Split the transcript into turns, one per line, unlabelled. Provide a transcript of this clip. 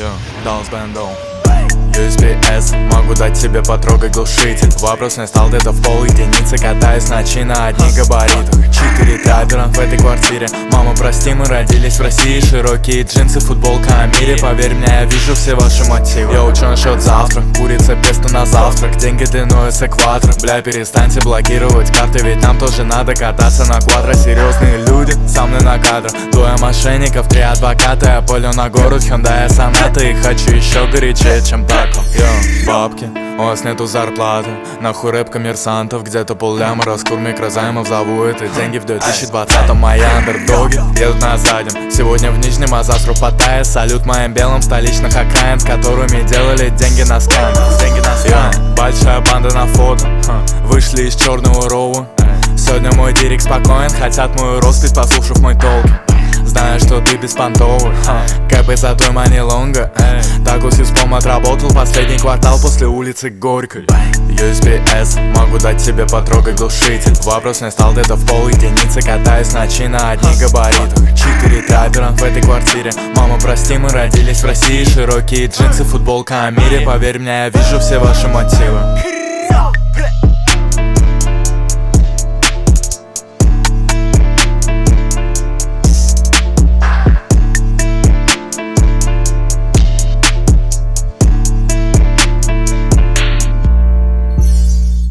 Даллас Бэндоу. USPS, могу дать тебе потрогать глушитель. Вопрос не стал где-то в пол единицы. Катаюсь ночи на одних габаритах. 4 трапера в этой квартире. Мама, прости, мы родились в России. Широкие джинсы, футболка о мире. Поверь мне, я вижу все ваши мотивы. Я учу насчет завтра, курица, песто на завтрак. Деньги длиной с экватор. Бля, перестаньте блокировать карты, ведь нам тоже надо кататься на квадро. Серьезные люди, со мной на кадрах. Двое мошенников, 3 адвоката. Я полю на город, Hyundai Sonata. И хочу еще горячее, чем тако. Бабки, у вас нету зарплаты. Нахуй рэп коммерсантов. Где-то полляма, раскур микрозаймов. Зову это деньги в 2020-м. Мои андердоги едут на заднем. Сегодня в Нижнем, а завтра в Паттайе. Салют моим белым столичных окраин, с которыми делали деньги на скам. Большая банда на фото. Вышли из черного роу. Сегодня мой директ спокоен. Хотят мою роспись, послушав мой толк. Знаю, что ты беспонтовый. Кэпы за той мани лонга. Так усиспом отработал последний квартал после улицы Горькой. USPS, могу дать тебе потрогать глушитель. Вопрос не стал где-то в пол единицы. Катаюсь ночи на одних габаритах. 4 трапера в этой квартире. Мама, прости, мы родились в России. Широкие джинсы, футболка о мире. Поверь мне, я вижу все ваши мотивы.